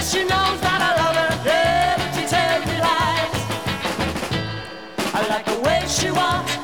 She knows that I love her, yeah, but she tells me lies. I like the way she walks,